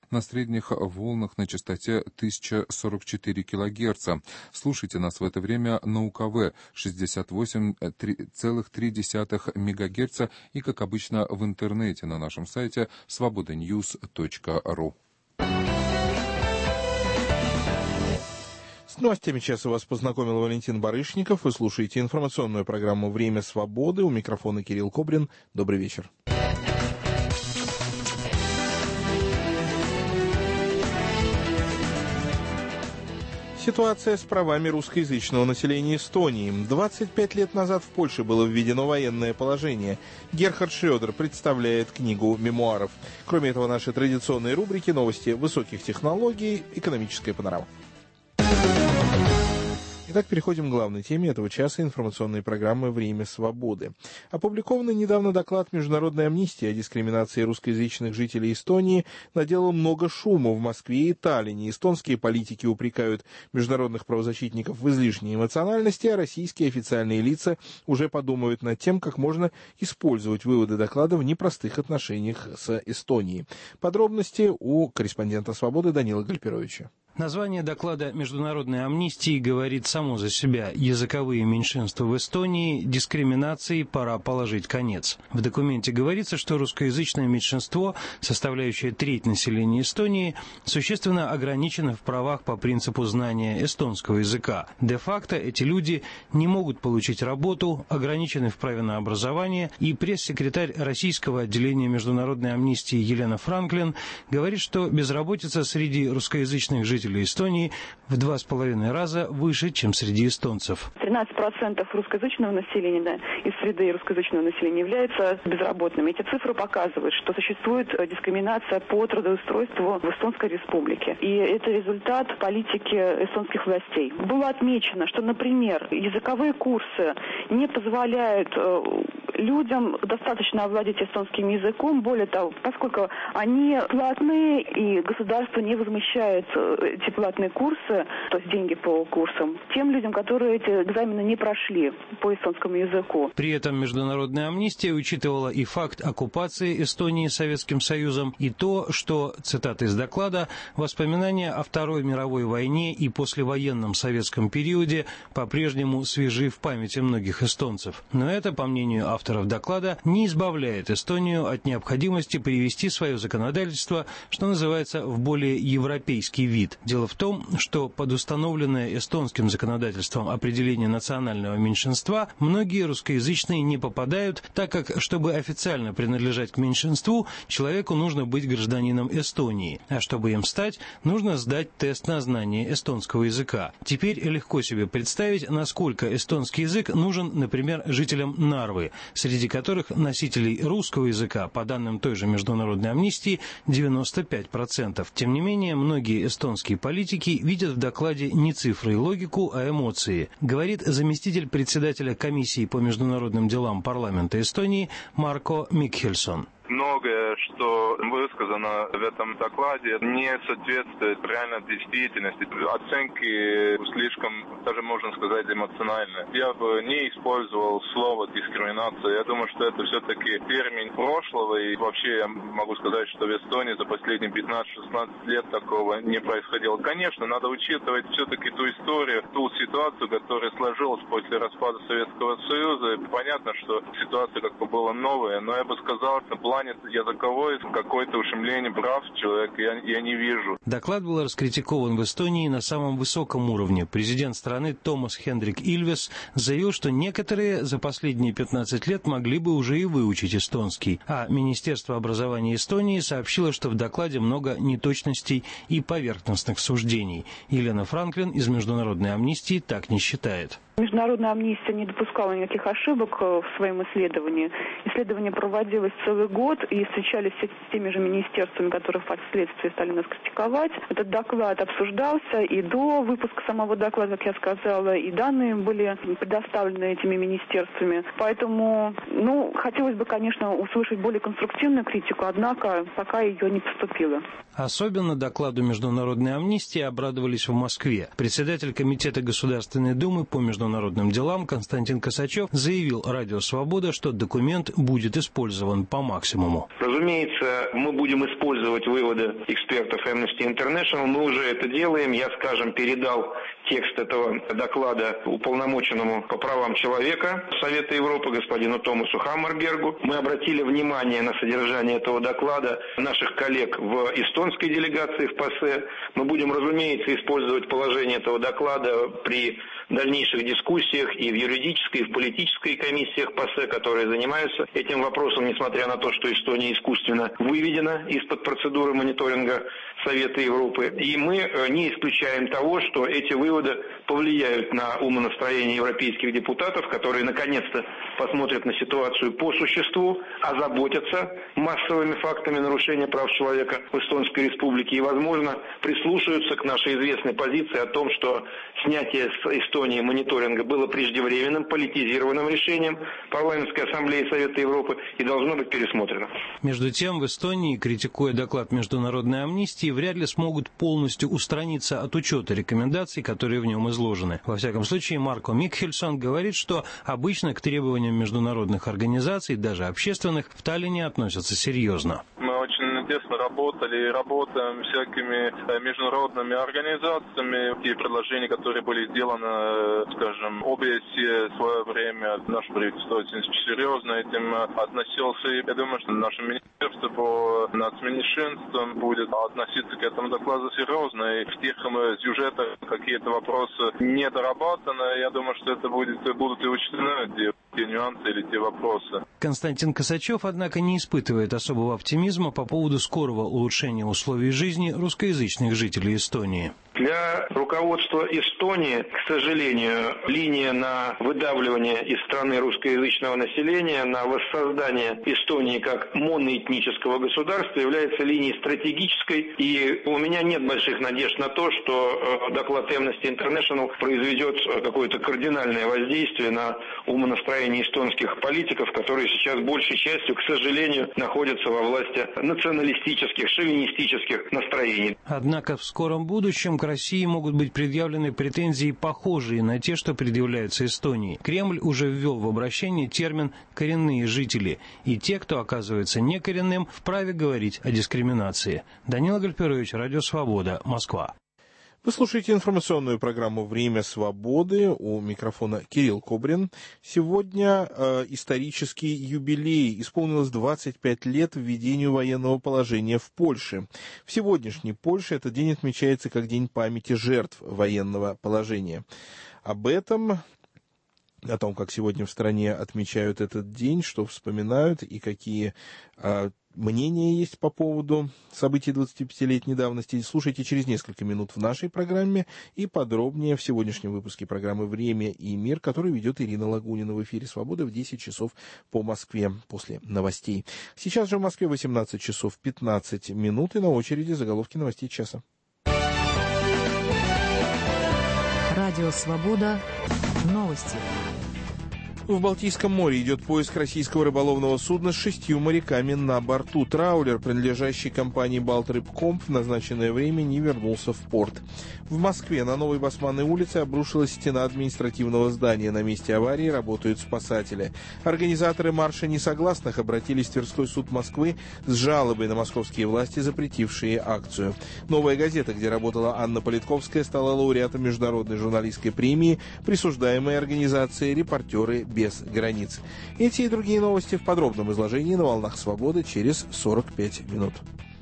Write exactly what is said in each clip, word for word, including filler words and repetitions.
на средних волнах на частоте тысяча сорок четыре килогерца. Слушайте нас в это время на УКВ шестьдесят восемь целых три десятых мегагерца и, как обычно, в интернете на нашем сайте свобода ньюс точка ру. С новостями часа вас познакомил Валентин Барышников. Вы слушаете информационную программу «Время свободы». У микрофона Кирилл Кобрин. Добрый вечер. Ситуация с правами русскоязычного населения Эстонии. двадцать пять лет назад в Польше было введено военное положение. Герхард Шрёдер представляет книгу мемуаров. Кроме этого, наши традиционные рубрики «Новости высоких технологий», «Экономическая панорама». Итак, переходим к главной теме этого часа информационной программы «Время свободы». Опубликованный недавно доклад Международной амнистии о дискриминации русскоязычных жителей Эстонии наделал много шума в Москве и Таллине. Эстонские политики упрекают международных правозащитников в излишней эмоциональности, а российские официальные лица уже подумают над тем, как можно использовать выводы доклада в непростых отношениях с Эстонией. Подробности у корреспондента «Свободы» Данила Гальперовича. Название доклада Международной амнистии говорит само за себя. Языковые меньшинства в Эстонии, дискриминации пора положить конец. В документе говорится, что русскоязычное меньшинство, составляющее треть населения Эстонии, существенно ограничено в правах по принципу знания эстонского языка. Де-факто эти люди не могут получить работу, ограничены в праве на образование, и пресс-секретарь российского отделения Международной амнистии Елена Франклин говорит, что безработица среди русскоязычных жителей Эстонии в два с половиной раза выше, чем среди эстонцев. тринадцать процентов русскоязычного населения, да, из среды русскоязычного населения являются безработными. Эти цифры показывают, что существует дискриминация по трудоустройству в Эстонской республике. И это результат политики эстонских властей. Было отмечено, что, например, языковые курсы не позволяют людям достаточно овладеть эстонским языком. Более того, поскольку они платные и государство не возмещает эти платные курсы, то есть деньги по курсам, тем людям, которые эти экзамены не прошли по эстонскому языку. При этом международная амнистия учитывала и факт оккупации Эстонии Советским Союзом, и то, что, цитата из доклада, воспоминания о Второй мировой войне и послевоенном советском периоде по-прежнему свежи в памяти многих эстонцев. Но это, по мнению авторов доклада, не избавляет Эстонию от необходимости привести свое законодательство, что называется, в более европейский вид. Дело в том, что под установленное эстонским законодательством определение национального меньшинства многие русскоязычные не попадают, так как, чтобы официально принадлежать к меньшинству, человеку нужно быть гражданином Эстонии, а чтобы им стать, нужно сдать тест на знание эстонского языка. Теперь легко себе представить, насколько эстонский язык нужен, например, жителям Нарвы, среди которых носителей русского языка, по данным той же Международной амнистии, девяносто пять процентов. Тем не менее, многие эстонские политики видят в докладе не цифры и логику, а эмоции, говорит заместитель председателя комиссии по международным делам парламента Эстонии Марко Микхельсон. Многое, что высказано в этом докладе, не соответствует реальной действительности. Оценки слишком, даже можно сказать, эмоциональны. Я бы не использовал слово дискриминация. Я думаю, что это все-таки термин прошлого. И вообще я могу сказать, что в Эстонии за последние пятнадцать-шестнадцать лет такого не происходило. Конечно, надо учитывать все-таки ту историю, ту ситуацию, которая сложилась после распада Советского Союза. Понятно, что ситуация как бы была новая, но я бы сказал, что план языковой, какое-то ущемление прав человека я, я не вижу. Доклад был раскритикован в Эстонии на самом высоком уровне. Президент страны Томас Хендрик Ильвес заявил, что некоторые за последние пятнадцать лет могли бы уже и выучить эстонский. А Министерство образования Эстонии сообщило, что в докладе много неточностей и поверхностных суждений. Елена Франклин из Международной амнистии так не считает. Международная амнистия не допускала никаких ошибок в своем исследовании. Исследование проводилось целый год и встречались с теми же министерствами, которые впоследствии стали нас критиковать. Этот доклад обсуждался и до выпуска самого доклада, как я сказала, и данные были предоставлены этими министерствами. Поэтому, ну, хотелось бы, конечно, услышать более конструктивную критику, однако пока ее не поступило. Особенно докладу Международной амнистии обрадовались в Москве. Председатель Комитета Государственной Думы по международным международным делам Константин Косачев заявил Радио Свобода, что документ будет использован по максимуму. Разумеется, мы будем использовать выводы экспертов Amnesty International. Мы уже это делаем. Я, скажем, передал текст этого доклада уполномоченному по правам человека Совета Европы господину Томасу Хаммербергу. Мы обратили внимание на содержание этого доклада наших коллег в эстонской делегации в ПАСЕ. Мы будем, разумеется, использовать положение этого доклада при дальнейших дискуссиях и в юридической, и в политической комиссиях ПАСЕ, которые занимаются этим вопросом, несмотря на то, что Эстония искусственно выведена из-под процедуры мониторинга Совета Европы. И мы не исключаем того, что эти выводы повлияют на умонастроение европейских депутатов, которые наконец-то посмотрят на ситуацию по существу, озаботятся массовыми фактами нарушения прав человека в Эстонской Республике и, возможно, прислушаются к нашей известной позиции о том, что снятие с Эстонии мониторинга было преждевременным, политизированным решением Парламентской ассамблеи Совета Европы и должно быть пересмотрено. Между тем, в Эстонии, критикуя доклад Международной амнистии, вряд ли смогут полностью устраниться от учета рекомендаций, которые в нем изложены. Во всяком случае, Марко Микхельсон говорит, что обычно к требованиям международных организаций, даже общественных, в Таллине относятся серьезно. Мы очень тесно работали и работаем всякими международными организациями. Те предложения, которые были сделаны, скажем, о бэ эс е в свое время, наше правительство очень серьезно этим относился. И я думаю, что наше министерство по нацменьшинствам будет относиться к этому докладу серьезно. И в тех сюжетах какие-то вопросы не дорабатаны. Я думаю, что это будет, будут и учтены те нюансы или те вопросы. Константин Косачев, однако, не испытывает особого оптимизма по поводу скорого улучшения условий жизни русскоязычных жителей Эстонии. Для руководства Эстонии, к сожалению, линия на выдавливание из страны русскоязычного населения, на воссоздание Эстонии как моноэтнического государства является линией стратегической. И у меня нет больших надежд на то, что доклад Amnesty International произведет какое-то кардинальное воздействие на умонастроение эстонских политиков, которые сейчас большей частью, к сожалению, находятся во власти националистических, шовинистических настроений. Однако в скором будущем к России могут быть предъявлены претензии, похожие на те, что предъявляются Эстонии. Кремль уже ввел в обращение термин «коренные жители», и те, кто оказывается некоренным, вправе говорить о дискриминации. Данила Гальперович, Радио Свобода, Москва. Вы слушаете информационную программу «Время свободы». У микрофона Кирилл Кобрин. Сегодня э, исторический юбилей. Исполнилось двадцать пять лет введению военного положения в Польше. В сегодняшней Польше этот день отмечается как День памяти жертв военного положения. Об этом, о том, как сегодня в стране отмечают этот день, что вспоминают и какие э, мнения есть по поводу событий двадцатипятилетней давности, слушайте через несколько минут в нашей программе и подробнее в сегодняшнем выпуске программы «Время и мир», который ведет Ирина Лагунина в эфире «Свобода» в десять часов по Москве после новостей. Сейчас же в Москве восемнадцать часов пятнадцать минут и на очереди заголовки новостей часа. Радио «Свобода». Новости. В Балтийском море идет поиск российского рыболовного судна с шестью моряками на борту. Траулер, принадлежащий компании «Балтрыбкомп», в назначенное время не вернулся в порт. В Москве на Новой Басманной улице обрушилась стена административного здания. На месте аварии работают спасатели. Организаторы марша несогласных обратились в Тверской суд Москвы с жалобой на московские власти, запретившие акцию. «Новая газета», где работала Анна Политковская, стала лауреатом международной журналистской премии, присуждаемой организацией «Репортеры без границ». Эти и другие новости в подробном изложении на волнах «Свободы» через сорок пять минут.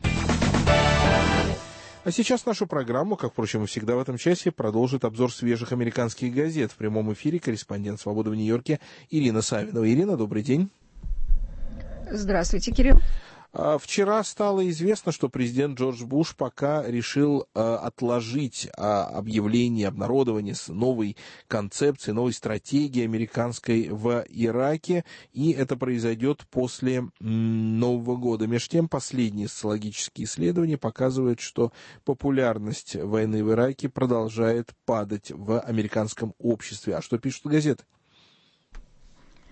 А сейчас нашу программу, как, впрочем, и всегда в этом часе, продолжит обзор свежих американских газет. В прямом эфире корреспондент «Свободы» в Нью-Йорке Ирина Савинова. Ирина, добрый день. Здравствуйте, Кирилл. Вчера стало известно, что президент Джордж Буш пока решил э, отложить э, объявление, обнародование новой концепции, новой стратегии американской в Ираке, и это произойдет после м, Нового года. Между тем, последние социологические исследования показывают, что популярность войны в Ираке продолжает падать в американском обществе. А что пишут газеты?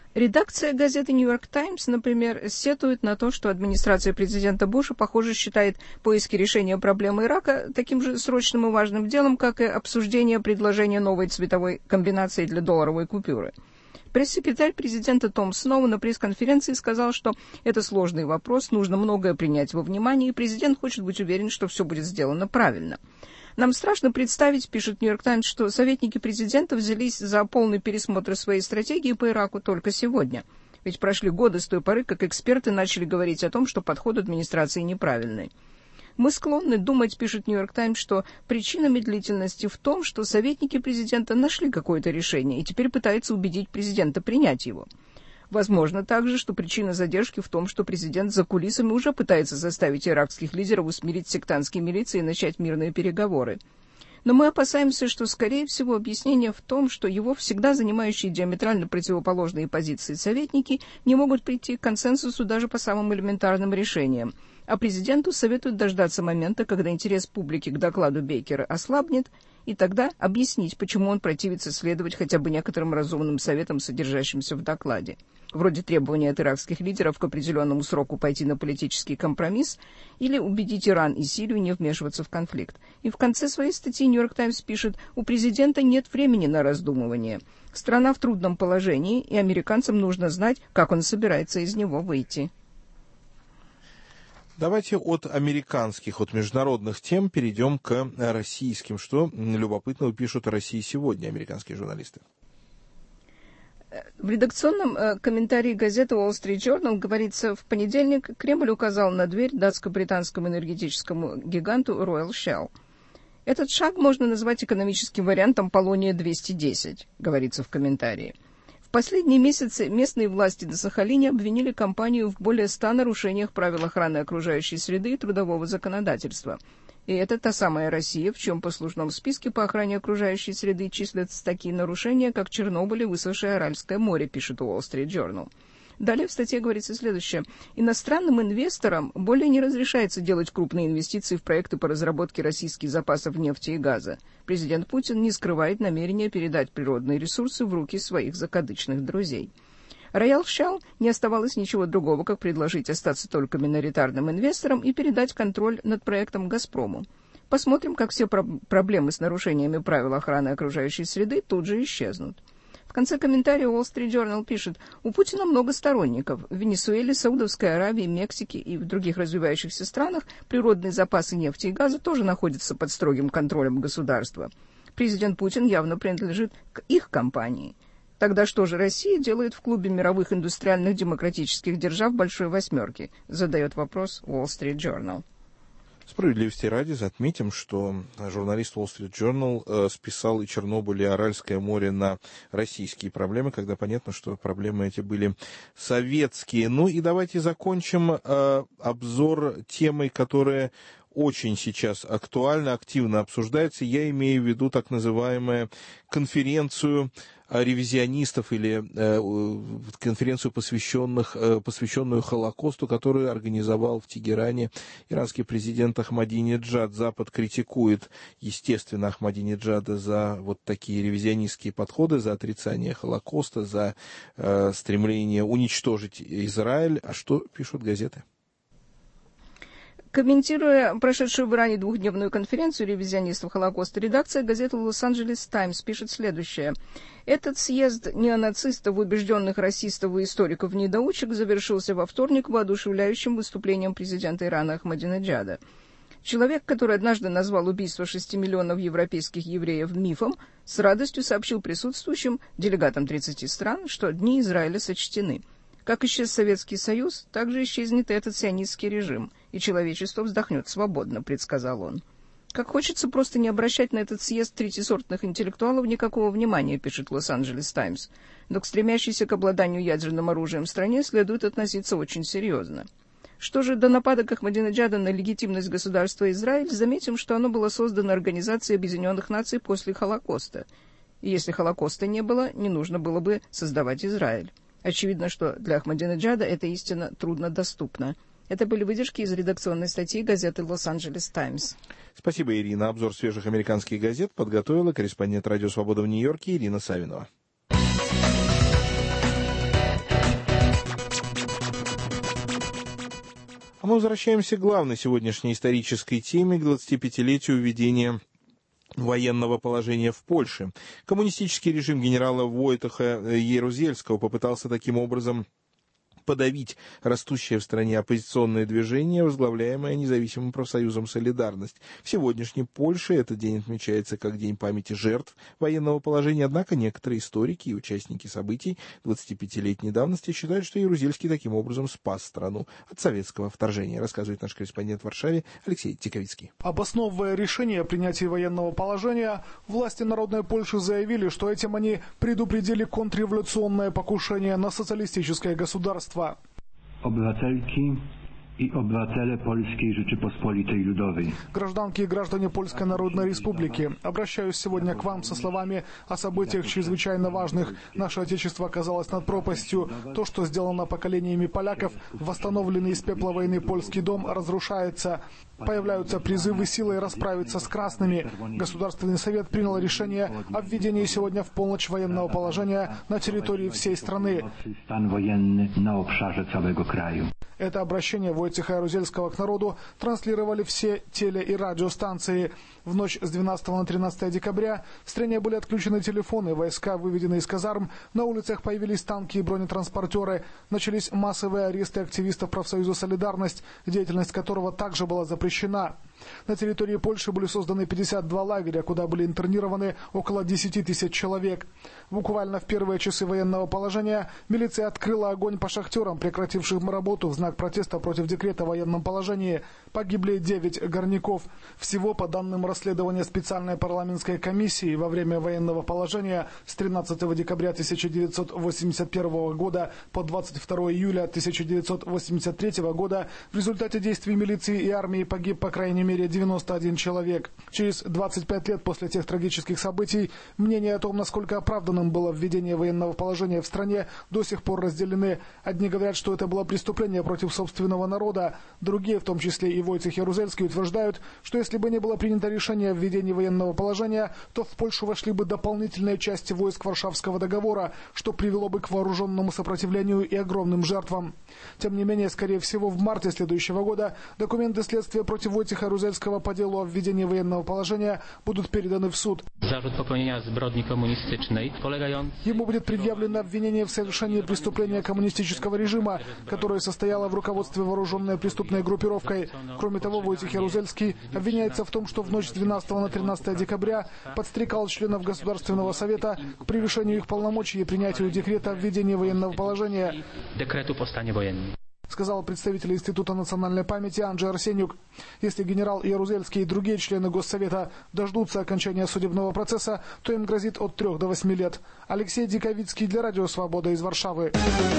Редакция газеты «Нью-Йорк Таймс», например, сетует на то, что администрация президента Буша, похоже, считает поиски решения проблемы Ирака таким же срочным и важным делом, как и обсуждение предложения новой цветовой комбинации для долларовой купюры. Пресс-секретарь президента Том Сноу на пресс-конференции сказал, что это сложный вопрос, нужно многое принять во внимание, и президент хочет быть уверен, что все будет сделано правильно. Нам страшно представить, пишет «Нью-Йорк Таймс», что советники президента взялись за полный пересмотр своей стратегии по Ираку только сегодня. Ведь прошли годы с той поры, как эксперты начали говорить о том, что подход администрации неправильный. Мы склонны думать, пишет «Нью-Йорк Таймс», что причина медлительности в том, что советники президента нашли какое-то решение и теперь пытаются убедить президента принять его. Возможно также, что причина задержки в том, что президент за кулисами уже пытается заставить иракских лидеров усмирить сектантские милиции и начать мирные переговоры. Но мы опасаемся, что, скорее всего, объяснение в том, что его всегда занимающие диаметрально противоположные позиции советники не могут прийти к консенсусу даже по самым элементарным решениям, а президенту советуют дождаться момента, когда интерес публики к докладу Бейкера ослабнет, и тогда объяснить, почему он противится следовать хотя бы некоторым разумным советам, содержащимся в докладе, вроде требования от иракских лидеров к определенному сроку пойти на политический компромисс или убедить Иран и Сирию не вмешиваться в конфликт. И в конце своей статьи «Нью-Йорк Таймс» пишет: «У президента нет времени на раздумывание. Страна в трудном положении, и американцам нужно знать, как он собирается из него выйти». Давайте от американских, от международных тем перейдем к российским. Что любопытного пишут о России сегодня американские журналисты? В редакционном э, комментарии газеты Wall Street Journal говорится: в понедельник Кремль указал на дверь датско-британскому энергетическому гиганту Royal Shell. Этот шаг можно назвать экономическим вариантом Полония двести десять, говорится в комментарии. В последние месяцы местные власти на Сахалине обвинили компанию в более ста нарушениях правил охраны окружающей среды и трудового законодательства. И это та самая Россия, в чьем послужном списке по охране окружающей среды числятся такие нарушения, как Чернобыль и высохшее Аральское море, пишет Wall Street Journal. Далее в статье говорится следующее. Иностранным инвесторам более не разрешается делать крупные инвестиции в проекты по разработке российских запасов нефти и газа. Президент Путин не скрывает намерения передать природные ресурсы в руки своих закадычных друзей. Royal Shell не оставалось ничего другого, как предложить остаться только миноритарным инвестором и передать контроль над проектом «Газпрому». Посмотрим, как все про- проблемы с нарушениями правил охраны окружающей среды тут же исчезнут. В конце комментария Wall Street Journal пишет: у Путина много сторонников. В Венесуэле, Саудовской Аравии, Мексике и в других развивающихся странах природные запасы нефти и газа тоже находятся под строгим контролем государства. Президент Путин явно принадлежит к их компании. Тогда что же Россия делает в клубе мировых индустриальных демократических держав Большой Восьмерки? Задает вопрос Wall Street Journal. Справедливости ради отметим, что журналист Wall Street Journal э, списал и Чернобыль, и Аральское море на российские проблемы, когда понятно, что проблемы эти были советские. Ну и давайте закончим э, обзор темой, которая очень сейчас актуально, активно обсуждается. Я имею в виду так называемую конференцию ревизионистов или э, конференцию, посвященных, э, посвященную Холокосту, которую организовал в Тегеране иранский президент Ахмадинеджад. Запад критикует, естественно, Ахмадинеджада за вот такие ревизионистские подходы, за отрицание Холокоста, за э, стремление уничтожить Израиль. А что пишут газеты? Комментируя прошедшую в Иране двухдневную конференцию ревизионистов Холокоста, редакция газеты «Лос-Анджелес Таймс» пишет следующее. Этот съезд неонацистов, убежденных расистов и историков-недоучек завершился во вторник воодушевляющим выступлением президента Ирана Ахмадинеджада. Человек, который однажды назвал убийство шести миллионов европейских евреев мифом, с радостью сообщил присутствующим, делегатам тридцати стран, что дни Израиля сочтены. Как исчез Советский Союз, так же исчезнет и этот сионистский режим, и человечество вздохнет свободно, предсказал он. Как хочется просто не обращать на этот съезд третьесортных интеллектуалов никакого внимания, пишет Лос-Анджелес Таймс, но к стремящейся к обладанию ядерным оружием стране следует относиться очень серьезно. Что же до нападок Ахмадинеджада на легитимность государства Израиль, заметим, что оно было создано Организацией Объединенных Наций после Холокоста. И если Холокоста не было, не нужно было бы создавать Израиль. Очевидно, что для Ахмадинеджада эта истина труднодоступна. Это были выдержки из редакционной статьи газеты «Лос-Анджелес Таймс». Спасибо, Ирина. Обзор свежих американских газет подготовила корреспондент «Радио Свобода» в Нью-Йорке Ирина Савинова. Мы возвращаемся к главной сегодняшней исторической теме, к двадцатипятилетию введения военного положения в Польше. Коммунистический режим генерала Войтаха Ярузельского попытался таким образом подавить растущее в стране оппозиционное движение, возглавляемое независимым профсоюзом «Солидарность». В сегодняшней Польше этот день отмечается как День памяти жертв военного положения, однако некоторые историки и участники событий двадцатипятилетней давности считают, что Ярузельский таким образом спас страну от советского вторжения, рассказывает наш корреспондент в Варшаве Алексей Тиковицкий. Обосновывая решение о принятии военного положения, власти Народной Польши заявили, что этим они предупредили контрреволюционное покушение на социалистическое государство. Obywatelki i obywatele Polskiej Rzeczypospolitej Ludowej. Гражданки и граждане Польской Народной Республики, обращаюсь сегодня к вам со словами о событиях чрезвычайно важных. Наше Отечество оказалось над пропастью. То, что сделано поколениями поляков, восстановленный из пепла войны польский дом, разрушается. Появляются призывы силой расправиться с красными. Государственный совет принял решение о введении сегодня в полночь военного положения на территории всей страны. Это обращение Войцеха Ярузельского к народу транслировали все теле- и радиостанции. В ночь с двенадцатого на тринадцатое декабря в стране были отключены телефоны, войска выведены из казарм, на улицах появились танки и бронетранспортеры, начались массовые аресты активистов профсоюза «Солидарность», деятельность которого также была запрещена. На территории Польши были созданы пятьдесят два лагеря, куда были интернированы около десяти тысяч человек. Буквально в первые часы военного положения милиция открыла огонь по шахтерам, прекратившим работу в знак протеста против декрета о военном положении. Погибли девять горняков. Всего, по данным расследования специальной парламентской комиссии, во время военного положения с тринадцатого декабря тысяча девятьсот восемьдесят первого года по двадцать второе июля тысяча девятьсот восемьдесят третьего года в результате действий милиции и армии погиб по крайней мере девяносто один человек. Через двадцать пять лет после тех трагических событий мнения о том, насколько оправданным было введение военного положения в стране, до сих пор разделены. Одни говорят, что это было преступление против собственного народа. Другие, в том числе и Войцех Ярузельский, утверждают, что если бы не было принято решение о введении военного положения, то в Польшу вошли бы дополнительные части войск Варшавского договора, что привело бы к вооруженному сопротивлению и огромным жертвам. Тем не менее, скорее всего, в марте следующего года документы следствия против Войцеха Ярузельского по делу о введении военного положения будут переданы в суд. Ему будет предъявлено обвинение в совершении преступления коммунистического режима, которое состояло в руководстве вооруженной преступной группировкой. Кроме того, Войцех Ярузельский обвиняется в том, что в ночь с двенадцатого на тринадцатое декабря подстрекал членов Государственного совета к превышению их полномочий и принятию декрета о введении военного положения. Декрету по стане военным. Сказал представитель Института национальной памяти Анджей Арсенюк. Если генерал Ярузельский и другие члены Госсовета дождутся окончания судебного процесса, то им грозит от трех до восьми лет. Алексей Диковицкий для Радио Свобода из Варшавы.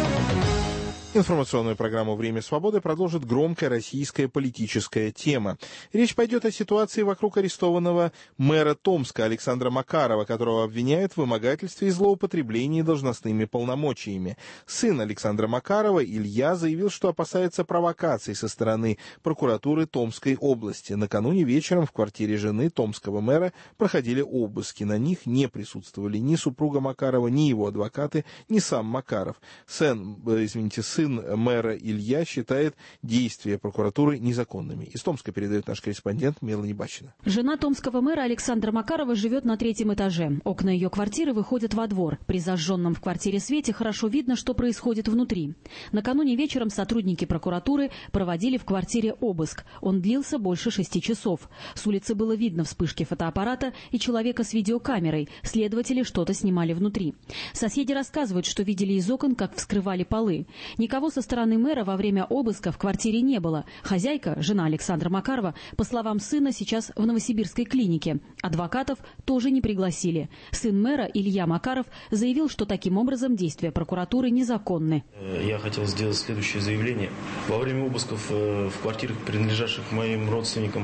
Информационную программу «Время свободы» продолжит громкая российская политическая тема. Речь пойдет о ситуации вокруг арестованного мэра Томска Александра Макарова, которого обвиняют в вымогательстве и злоупотреблении должностными полномочиями. Сын Александра Макарова, Илья, заявил, что опасается провокаций со стороны прокуратуры Томской области. Накануне вечером в квартире жены томского мэра проходили обыски. На них не присутствовали ни супруга Макарова, ни его адвокаты, ни сам Макаров. Сын, извините, сын Сын мэра Илья считает действия прокуратуры незаконными. Из Томска передает наш корреспондент Мелани Бачина. Жена томского мэра Александра Макарова живет на третьем этаже. Окна ее квартиры выходят во двор. При зажженном в квартире свете хорошо видно, что происходит внутри. Накануне вечером сотрудники прокуратуры проводили в квартире обыск. Он длился больше шести часов. С улицы было видно вспышки фотоаппарата и человека с видеокамерой. Следователи что-то снимали внутри. Соседи рассказывают, что видели из окон, как вскрывали полы. Никого со стороны мэра во время обыска в квартире не было. Хозяйка, жена Александра Макарова, по словам сына, сейчас в Новосибирской клинике. Адвокатов тоже не пригласили. Сын мэра Илья Макаров заявил, что таким образом действия прокуратуры незаконны. Я хотел сделать следующее заявление. Во время обысков в квартирах, принадлежащих моим родственникам,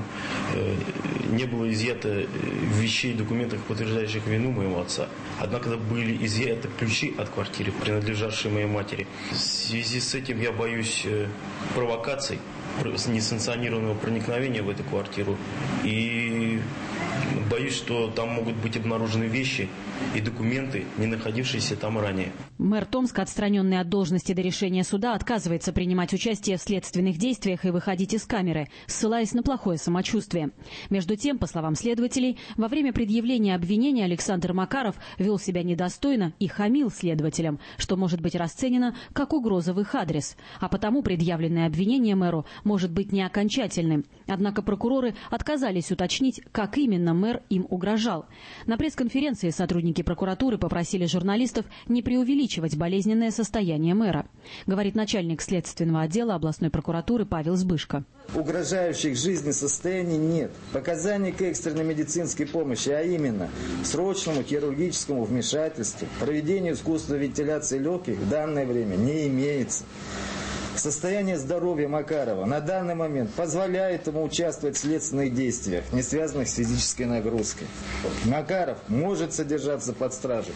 не было изъято вещей, документов, подтверждающих вину моего отца. Однако были изъяты ключи от квартиры, принадлежавшие моей матери. В связи с этим я боюсь провокаций, несанкционированного проникновения в эту квартиру и Боюсь, что там могут быть обнаружены вещи и документы, не находившиеся там ранее. Мэр Томска, отстраненный от должности до решения суда, отказывается принимать участие в следственных действиях и выходить из камеры, ссылаясь на плохое самочувствие. Между тем, по словам следователей, во время предъявления обвинения Александр Макаров вел себя недостойно и хамил следователям, что может быть расценено как угроза в их адрес. А потому предъявленное обвинение мэру может быть не окончательным. Однако прокуроры отказались уточнить, как именно мэр им угрожал. На пресс-конференции сотрудники прокуратуры попросили журналистов не преувеличивать болезненное состояние мэра, говорит начальник следственного отдела областной прокуратуры Павел Збышко. Угрожающих жизни состояний нет. Показаний к экстренной медицинской помощи, а именно срочному хирургическому вмешательству, проведению искусственной вентиляции легких в данное время не имеется. Состояние здоровья Макарова на данный момент позволяет ему участвовать в следственных действиях, не связанных с физической нагрузкой. Макаров может содержаться под стражей.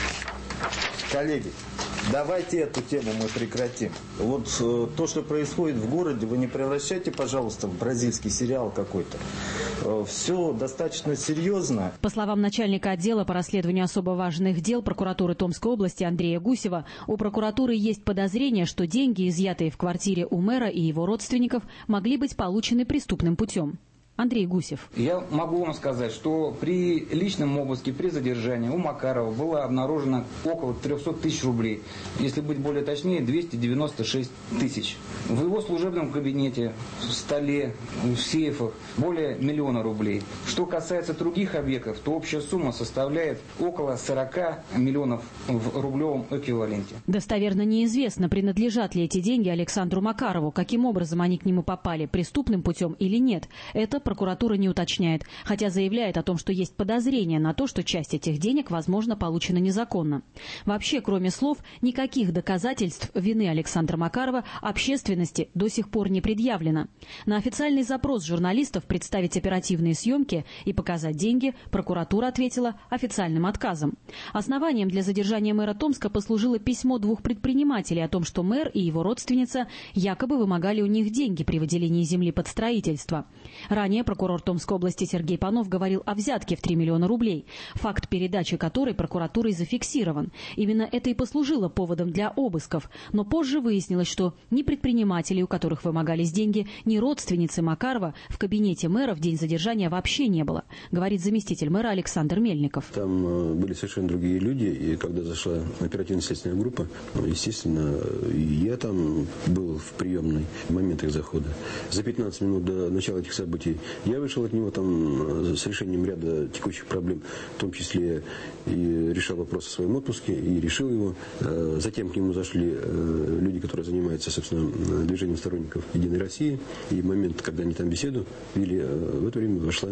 Коллеги, давайте эту тему мы прекратим. Вот э, то, что происходит в городе, вы не превращайте, пожалуйста, в бразильский сериал какой-то. Э, все достаточно серьезно. По словам начальника отдела по расследованию особо важных дел прокуратуры Томской области Андрея Гусева, у прокуратуры есть подозрение, что деньги, изъятые в квартире у мэра и его родственников, могли быть получены преступным путем. Андрей Гусев. Я могу вам сказать, что при личном обыске, при задержании у Макарова было обнаружено около трехсот тысяч рублей. Если быть более точнее, двести девяносто шесть тысяч. В его служебном кабинете, в столе, в сейфах более миллиона рублей. Что касается других объектов, то общая сумма составляет около сорока миллионов в рублевом эквиваленте. Достоверно неизвестно, принадлежат ли эти деньги Александру Макарову, каким образом они к нему попали, преступным путем или нет. Это прокуратура не уточняет, хотя заявляет о том, что есть подозрение на то, что часть этих денег, возможно, получена незаконно. Вообще, кроме слов, никаких доказательств вины Александра Макарова общественности до сих пор не предъявлено. На официальный запрос журналистов представить оперативные съемки и показать деньги прокуратура ответила официальным отказом. Основанием для задержания мэра Томска послужило письмо двух предпринимателей о том, что мэр и его родственница якобы вымогали у них деньги при выделении земли под строительство. Ранее прокурор Томской области Сергей Панов говорил о взятке в три миллиона рублей, факт передачи которой прокуратурой зафиксирован. Именно это и послужило поводом для обысков. Но позже выяснилось, что ни предпринимателей, у которых вымогались деньги, ни родственницы Макарова в кабинете мэра в день задержания вообще не было, говорит заместитель мэра Александр Мельников. Там э, были совершенно другие люди, и когда зашла оперативно-следственная группа, естественно, и я там был в приемной в момент их захода. За пятнадцать минут до начала этих событий я вышел от него там с решением ряда текущих проблем, в том числе и решал вопрос о своем отпуске, и решил его. Затем к нему зашли люди, которые занимаются, собственно, движением сторонников Единой России. И в момент, когда они там беседу вели, в это время вошла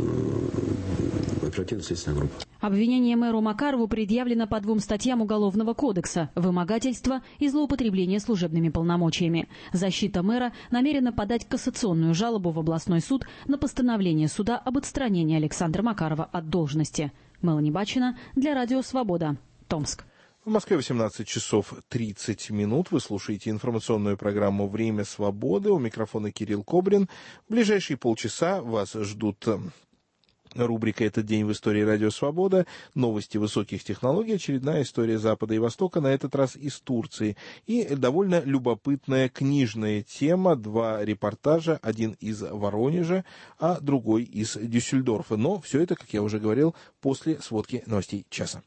оперативно-следственная группа. Обвинение мэру Макарову предъявлено по двум статьям Уголовного кодекса – вымогательство и злоупотребление служебными полномочиями. Защита мэра намерена подать кассационную жалобу в областной суд на постановление суда об отстранении Александра Макарова от должности. Мелани Бачина для Радио Свобода, Томск. В Москве восемнадцать часов тридцать минут. Вы слушаете информационную программу «Время свободы». У микрофона Кирилл Кобрин. В ближайшие полчаса вас ждут рубрика «Этот день в истории Радио Свобода», новости высоких технологий, очередная история Запада и Востока, на этот раз из Турции. И довольно любопытная книжная тема, два репортажа, один из Воронежа, а другой из Дюссельдорфа. Но все это, как я уже говорил, после сводки новостей часа.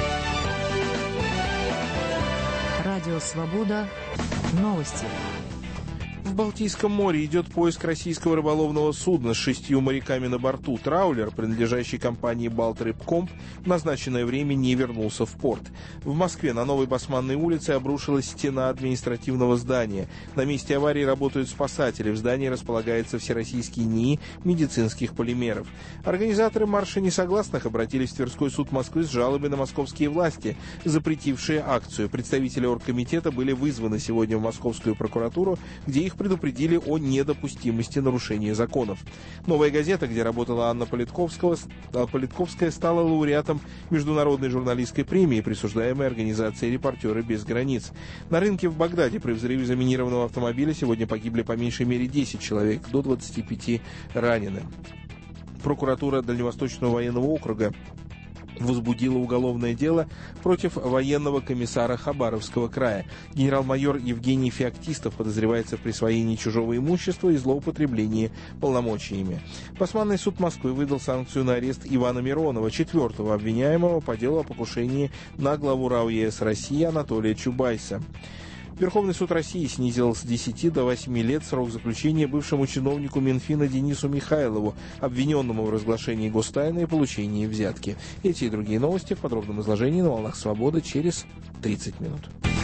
Радио Свобода. Новости. В Балтийском море идет поиск российского рыболовного судна с шестью моряками на борту. Траулер, принадлежащий компании «Балтрыбкомп», в назначенное время не вернулся в порт. В Москве на Новой Басманной улице обрушилась стена административного здания. На месте аварии работают спасатели. В здании располагается Всероссийский НИИ медицинских полимеров. Организаторы марша несогласных обратились в Тверской суд Москвы с жалобой на московские власти, запретившие акцию. Представители оргкомитета были вызваны сегодня в Московскую прокуратуру, где их предупредили о недопустимости нарушения законов. «Новая газета», где работала Анна Политковская, Политковская стала лауреатом международной журналистской премии, присуждаемой организацией «Репортеры без границ». На рынке в Багдаде при взрыве заминированного автомобиля сегодня погибли по меньшей мере десять человек, до двадцати пяти ранены. Прокуратура Дальневосточного военного округа возбудила уголовное дело против военного комиссара Хабаровского края. Генерал-майор Евгений Феоктистов подозревается в присвоении чужого имущества и злоупотреблении полномочиями. Басманный суд Москвы выдал санкцию на арест Ивана Миронова, четвертого обвиняемого по делу о покушении на главу РАО ЕС России Анатолия Чубайса. Верховный суд России снизил с десяти до восьми лет срок заключения бывшему чиновнику Минфина Денису Михайлову, обвиненному в разглашении гостайны и получении взятки. Эти и другие новости в подробном изложении на «Волнах Свободы» через тридцать минут.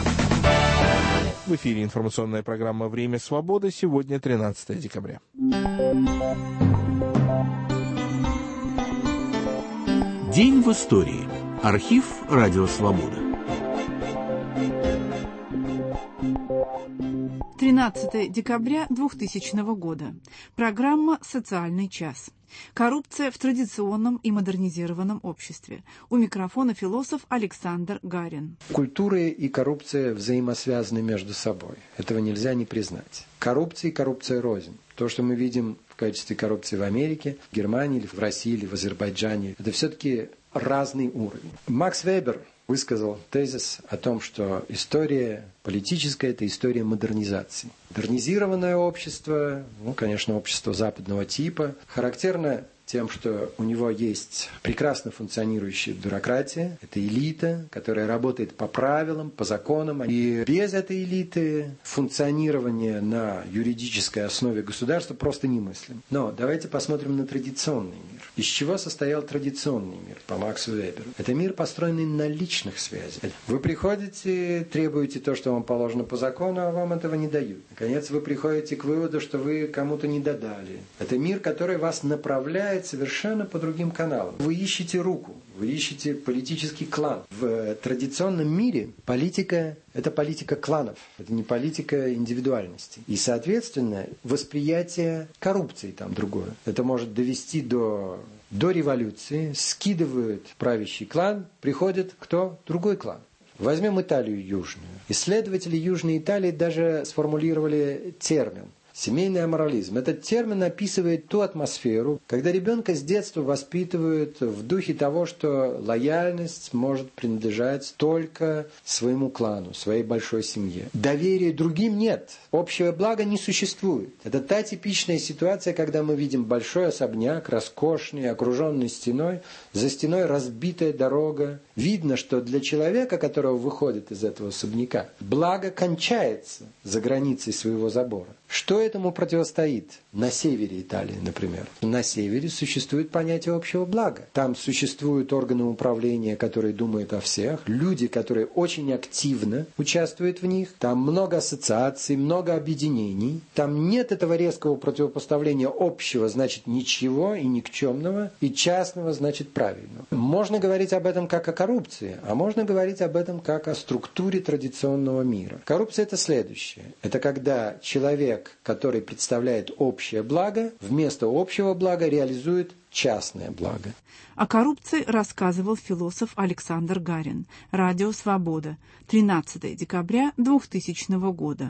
В эфире информационная программа «Время свободы». Сегодня тринадцатое декабря. День в истории. Архив «Радио Свобода». тринадцатое декабря двухтысячного года. Программа «Социальный час». Коррупция в традиционном и модернизированном обществе. У микрофона философ Александр Гарин. Культура и коррупция взаимосвязаны между собой. Этого нельзя не признать. Коррупция и коррупция рознь. То, что мы видим в качестве коррупции в Америке, в Германии, или в России, или в Азербайджане, это все-таки разный уровень. Макс Вебер высказал тезис о том, что история политическая – это история модернизации. Модернизированное общество, ну, конечно, общество западного типа, характерно тем, что у него есть прекрасно функционирующая бюрократия, это элита, которая работает по правилам, по законам. И без этой элиты функционирование на юридической основе государства просто немыслимо. Но давайте посмотрим на традиционный мир. Из чего состоял традиционный мир по Максу Веберу? Это мир, построенный на личных связях. Вы приходите, требуете то, что вам положено по закону, а вам этого не дают. Наконец, вы приходите к выводу, что вы кому-то не додали. Это мир, который вас направляет совершенно по другим каналам. Вы ищете руку, вы ищете политический клан. В традиционном мире политика – это политика кланов, это не политика индивидуальности. И, соответственно, восприятие коррупции там другое. Это может довести до, до революции, скидывают правящий клан, приходит кто? Другой клан. Возьмем Италию южную. Исследователи Южной Италии даже сформулировали термин семейный аморализм. Этот термин описывает ту атмосферу, когда ребенка с детства воспитывают в духе того, что лояльность может принадлежать только своему клану, своей большой семье. Доверия другим нет. Общее благо не существует. Это та типичная ситуация, когда мы видим большой особняк, роскошный, окруженный стеной, за стеной разбитая дорога. Видно, что для человека, которого выходит из этого особняка, благо кончается за границей своего забора. Что этому противостоит? На севере Италии, например. На севере существует понятие общего блага. Там существуют органы управления, которые думают о всех, люди, которые очень активно участвуют в них. Там много ассоциаций, много объединений. Там нет этого резкого противопоставления общего, значит ничего и никчемного, и частного, значит правильного. Можно говорить об этом как о коррупции, а можно говорить об этом как о структуре традиционного мира. Коррупция – это следующее. Это когда человек, который представляет общее благо, вместо общего блага реализует частное благо. О коррупции рассказывал философ Александр Гарин. Радио «Свобода». тринадцатое декабря двухтысячного года.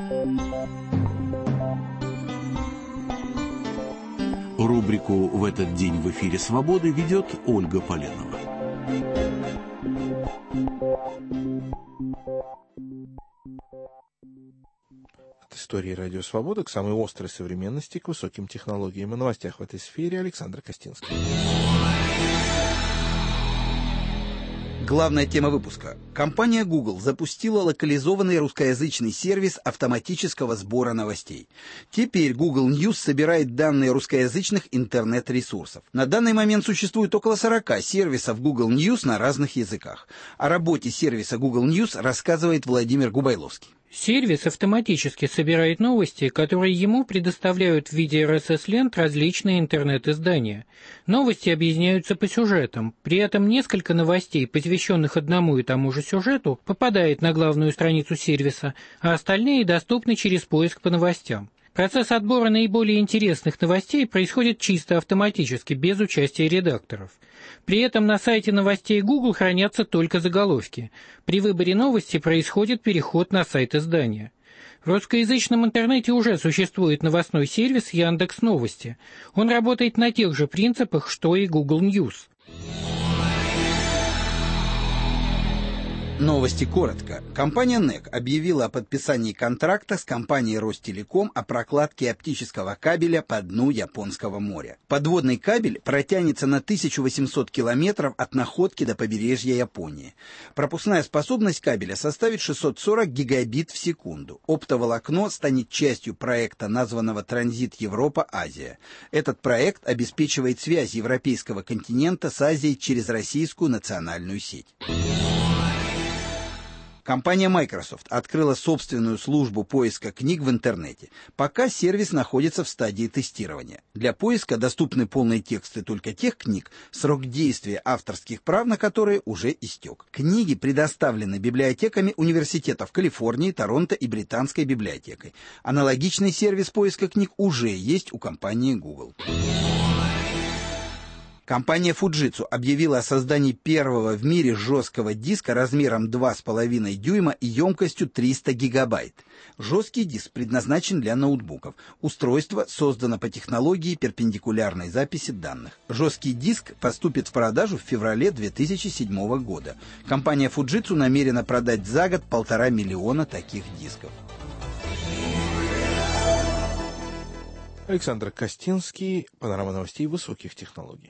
Рубрику «В этот день в эфире Свободы» ведет Ольга Поленова. Истории Радио Свобода к самой острой современности, к высоким технологиям и новостях в этой сфере Александр Костинский. Главная тема выпуска. Компания Google запустила локализованный русскоязычный сервис автоматического сбора новостей. Теперь Google News собирает данные русскоязычных интернет-ресурсов. На данный момент существует около сорока сервисов Google News на разных языках. О работе сервиса Google News рассказывает Владимир Губайловский. Сервис автоматически собирает новости, которые ему предоставляют в виде эр эс эс-лент различные интернет-издания. Новости объединяются по сюжетам, при этом несколько новостей, посвященных одному и тому же сюжету, попадает на главную страницу сервиса, а остальные доступны через поиск по новостям. Процесс отбора наиболее интересных новостей происходит чисто автоматически, без участия редакторов. При этом на сайте новостей Google хранятся только заголовки. При выборе новости происходит переход на сайт издания. В русскоязычном интернете уже существует новостной сервис Яндекс.Новости. Он работает на тех же принципах, что и Google News. Новости коротко. Компания нэк объявила о подписании контракта с компанией Ростелеком о прокладке оптического кабеля по дну Японского моря. Подводный кабель протянется на тысячу восемьсот километров от Находки до побережья Японии. Пропускная способность кабеля составит шестьсот сорок гигабит в секунду. Оптоволокно станет частью проекта, названного «Транзит Европа-Азия». Этот проект обеспечивает связь европейского континента с Азией через российскую национальную сеть. Компания Microsoft открыла собственную службу поиска книг в интернете. Пока сервис находится в стадии тестирования. Для поиска доступны полные тексты только тех книг, срок действия авторских прав на которые уже истек. Книги предоставлены библиотеками университетов Калифорнии, Торонто и Британской библиотекой. Аналогичный сервис поиска книг уже есть у компании Google. Компания Fujitsu объявила о создании первого в мире жесткого диска размером два с половиной дюйма и емкостью триста гигабайт. Жесткий диск предназначен для ноутбуков. Устройство создано по технологии перпендикулярной записи данных. Жесткий диск поступит в продажу в феврале две тысячи седьмого года. Компания Fujitsu намерена продать за год полтора миллиона таких дисков. Александр Костинский, панорама новостей высоких технологий.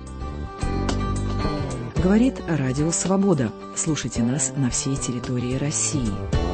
Говорит Радио Свобода. Слушайте нас на всей территории России.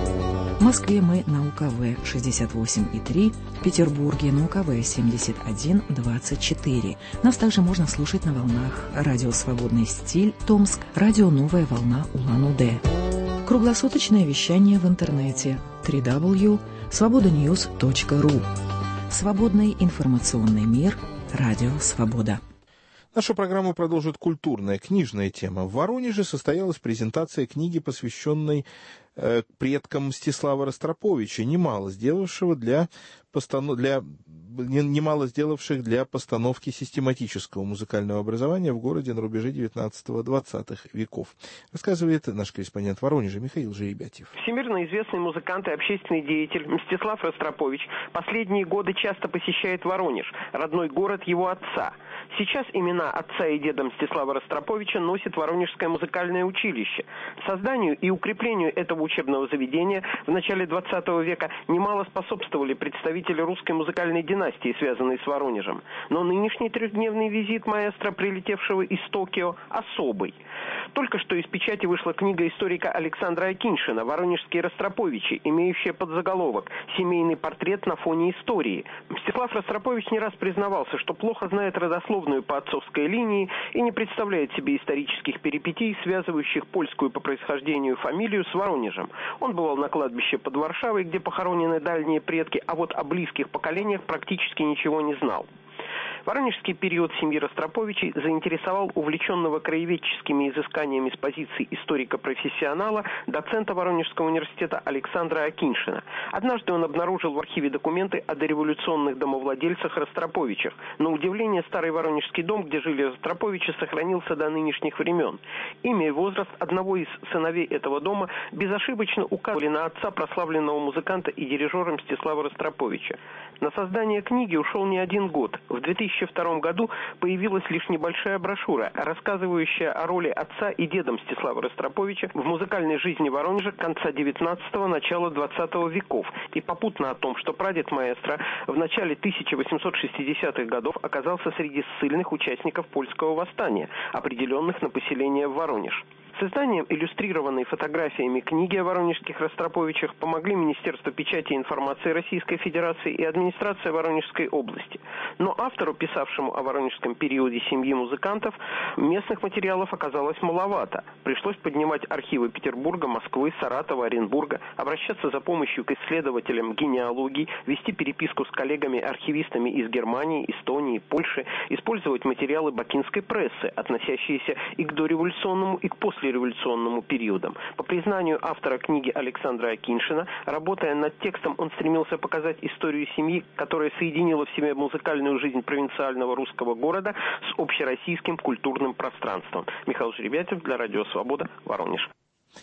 В Москве мы на У Ка Вэ шестьдесят восемь и три, в Петербурге на У Ка Вэ семьдесят один двадцать четыре. Нас также можно слушать на волнах Радио Свободный стиль Томск, Радио Новая волна Улан-Удэ. Круглосуточное вещание в интернете дабл ю дабл ю дабл ю точка свобода ньюс точка ру. Свободный информационный мир. Радио Свобода. Нашу программу продолжит культурная, книжная тема. В Воронеже состоялась презентация книги, посвященной э, предкам Мстислава Ростроповича, немало сделавшего для, постанов... для... немало сделавших для постановки систематического музыкального образования в городе на рубеже девятнадцатого-двадцатого веков. Рассказывает наш корреспондент в Воронеже Михаил Жеребятьев. Всемирно известный музыкант и общественный деятель Мстислав Ростропович последние годы часто посещает Воронеж, родной город его отца. Сейчас имена отца и деда Мстислава Ростроповича носит Воронежское музыкальное училище. Созданию и укреплению этого учебного заведения в начале двадцатого века немало способствовали представители русской музыкальной династии, связанной с Воронежем. Но нынешний трехдневный визит маэстро, прилетевшего из Токио, особый. Только что из печати вышла книга историка Александра Акиньшина «Воронежские Ростроповичи», имеющая подзаголовок «Семейный портрет на фоне истории». Мстислав Ростропович не раз признавался, что плохо знает родословную по отцовской линии и не представляет себе исторических перипетий, связывающих польскую по происхождению фамилию с Воронежем. Он бывал на кладбище под Варшавой, где похоронены дальние предки, а вот о близких поколениях практически ничего не знал. Воронежский период семьи Ростроповичей заинтересовал увлеченного краеведческими изысканиями с позиции историка-профессионала доцента Воронежского университета Александра Акиньшина. Однажды он обнаружил в архиве документы о дореволюционных домовладельцах Ростроповичах. На удивление, старый Воронежский дом, где жили Ростроповичи, сохранился до нынешних времен. Имя и возраст одного из сыновей этого дома безошибочно указывали на отца прославленного музыканта и дирижера Мстислава Ростроповича. На создание книги ушел не один год. В две тысячи втором году появилась лишь небольшая брошюра, рассказывающая о роли отца и деда Мстислава Ростроповича в музыкальной жизни Воронежа конца девятнадцатого – начала двадцатого веков, и попутно о том, что прадед маэстро в начале тысяча восемьсот шестидесятых годов оказался среди ссыльных участников польского восстания, определенных на поселение в Воронеж. С изданием иллюстрированной фотографиями книги о воронежских Ростроповичах помогли Министерство печати и информации Российской Федерации и администрация Воронежской области. Но автору, писавшему о воронежском периоде семьи музыкантов, местных материалов оказалось маловато. Пришлось поднимать архивы Петербурга, Москвы, Саратова, Оренбурга, обращаться за помощью к исследователям генеалогии, вести переписку с коллегами-архивистами из Германии, Эстонии, Польши, использовать материалы бакинской прессы, относящиеся и к дореволюционному, и к послереволюционному революционному периодам. По признанию автора книги Александра Акиньшина, работая над текстом, он стремился показать историю семьи, которая соединила в себе музыкальную жизнь провинциального русского города с общероссийским культурным пространством. Михаил Жеребятев для Радио Свобода, Воронеж.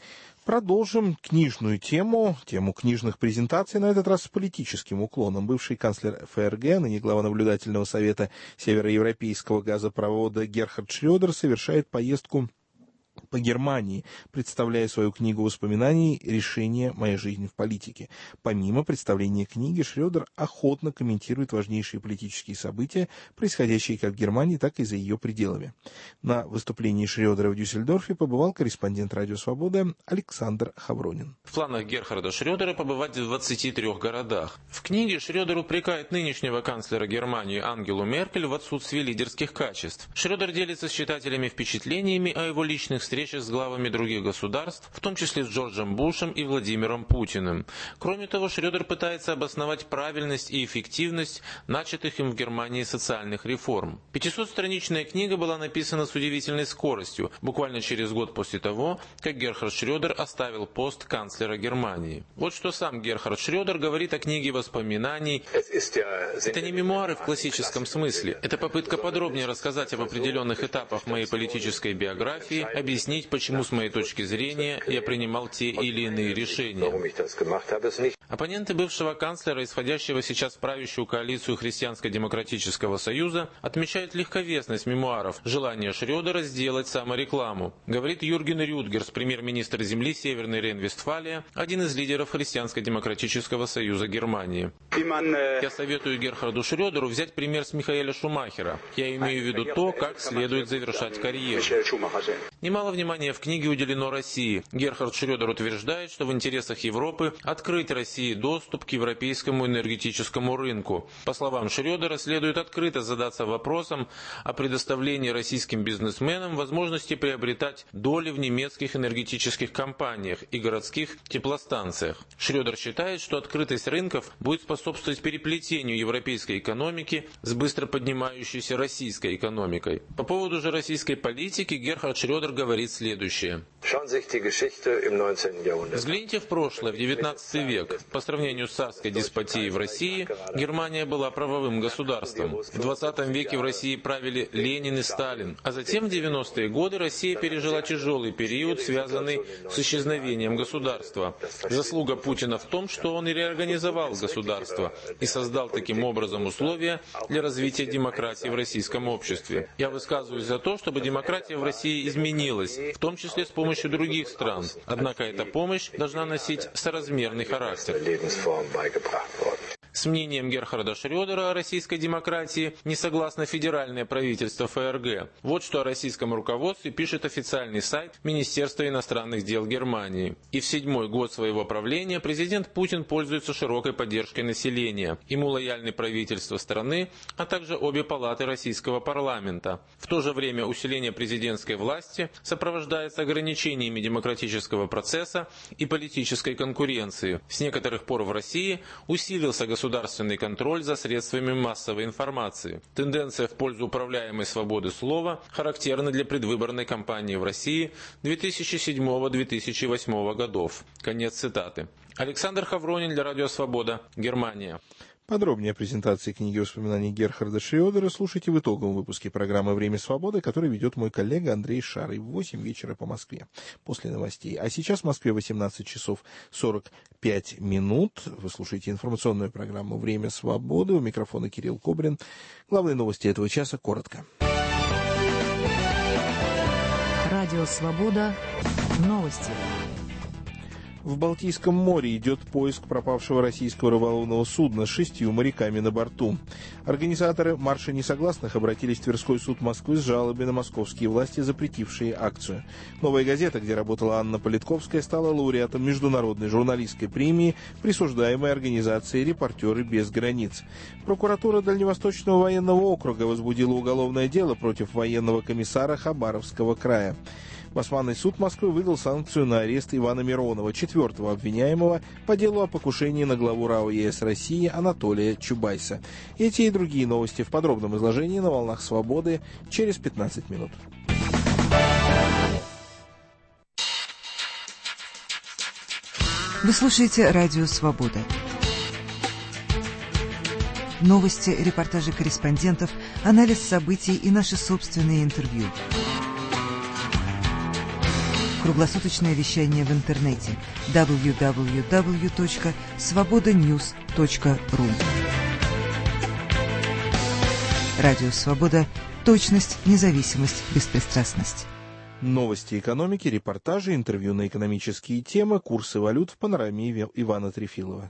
Продолжим книжную тему, тему книжных презентаций, на этот раз с политическим уклоном. Бывший канцлер ФРГ, ныне глава наблюдательного совета североевропейского газопровода Герхард Шрёдер совершает поездку по Германии, представляя свою книгу воспоминаний «Решение моей жизни в политике». Помимо представления книги, Шрёдер охотно комментирует важнейшие политические события, происходящие как в Германии, так и за ее пределами. На выступлении Шрёдера в Дюссельдорфе побывал корреспондент «Радио Свобода» Александр Хавронин. В планах Герхарда Шрёдера побывать в двадцати трёх городах. В книге Шрёдер упрекает нынешнего канцлера Германии Ангелу Меркель в отсутствии лидерских качеств. Шрёдер делится с читателями впечатлениями о его личных встречах с главами других государств, в том числе с Джорджем Бушем и Владимиром Путиным. Кроме того, Шрёдер пытается обосновать правильность и эффективность начатых им в Германии социальных реформ. пятисотстраничная книга была написана с удивительной скоростью, буквально через год после того, как Герхард Шрёдер оставил пост канцлера Германии. Вот что сам Герхард Шрёдер говорит о книге воспоминаний. Это не мемуары в классическом смысле. Это попытка подробнее рассказать об определенных этапах моей политической биографии, объяснить, почему, с моей точки зрения, я принимал те или иные решения. Оппоненты бывшего канцлера, исходящего сейчас в правящую коалицию Христианско-демократического союза, отмечают легковесность мемуаров, желание Шрёдера сделать саморекламу. Говорит Юрген Рютгерс, премьер-министр земли Северной Рейн-Вестфалия, один из лидеров Христианско-демократического союза Германии. Я советую Герхарду Шрёдеру взять пример с Михаэля Шумахера. Я имею в виду то, как следует завершать карьеру. Немало внимания в книге уделено России. Герхард Шрёдер утверждает, что в интересах Европы открыть России доступ к европейскому энергетическому рынку. По словам Шрёдера, следует открыто задаться вопросом о предоставлении российским бизнесменам возможности приобретать доли в немецких энергетических компаниях и городских теплостанциях. Шрёдер считает, что открытость рынков будет способствовать переплетению европейской экономики с быстро поднимающейся российской экономикой. По поводу же российской политики Герхард Шрёдер говорит следующее. Взгляните в прошлое, в девятнадцатый век. По сравнению с царской деспотией в России, Германия была правовым государством. В двадцатом веке в России правили Ленин и Сталин, а затем в девяностые годы Россия пережила тяжелый период, связанный с исчезновением государства. Заслуга Путина в том, что он и реорганизовал государство и создал таким образом условия для развития демократии в российском обществе. Я высказываюсь за то, чтобы демократия в России изменилась, в том числе с помощью других стран. Однако эта помощь должна носить соразмерный характер. С мнением Герхарда Шрёдера о российской демократии не согласно федеральное правительство ФРГ. Вот что о российском руководстве пишет официальный сайт Министерства иностранных дел Германии. И в седьмой год своего правления президент Путин пользуется широкой поддержкой населения. Ему лояльны правительство страны, а также обе палаты российского парламента. В то же время усиление президентской власти сопровождается ограничениями демократического процесса и политической конкуренции. С некоторых пор в России усилился государственный государственный контроль за средствами массовой информации. Тенденция в пользу управляемой свободы слова характерна для предвыборной кампании в России две тысячи седьмого — две тысячи восьмого годов. Конец цитаты. Александр Хавронин для Радио Свобода, Германия. Подробнее о презентации книги воспоминаний Герхарда Шрёдера слушайте в итоговом выпуске программы «Время свободы», который ведет мой коллега Андрей Шарый в восемь вечера по Москве после новостей. А сейчас в Москве восемнадцать часов сорок пять минут. Вы слушаете информационную программу «Время свободы». У микрофона Кирилл Кобрин. Главные новости этого часа коротко. Радио «Свобода». Новости. В Балтийском море идет поиск пропавшего российского рыболовного судна с шестью моряками на борту. Организаторы марша несогласных обратились в Тверской суд Москвы с жалобой на московские власти, запретившие акцию. «Новая газета», где работала Анна Политковская, стала лауреатом международной журналистской премии, присуждаемой организацией «Репортеры без границ». Прокуратура Дальневосточного военного округа возбудила уголовное дело против военного комиссара Хабаровского края. Басманный суд Москвы выдал санкцию на арест Ивана Миронова, четвертого обвиняемого по делу о покушении на главу РАО ЕС России Анатолия Чубайса. Эти и другие новости в подробном изложении на «Волнах Свободы» через пятнадцать минут. Вы слушаете Радио Свобода. Новости, репортажи корреспондентов, анализ событий и наши собственные интервью. Круглосуточное вещание в интернете дабл ю дабл ю дабл ю точка свобода ньюс точка ру. Радио «Свобода». Точность, независимость, беспристрастность. Новости экономики, репортажи, интервью на экономические темы, курсы валют в панораме Ивана Трефилова.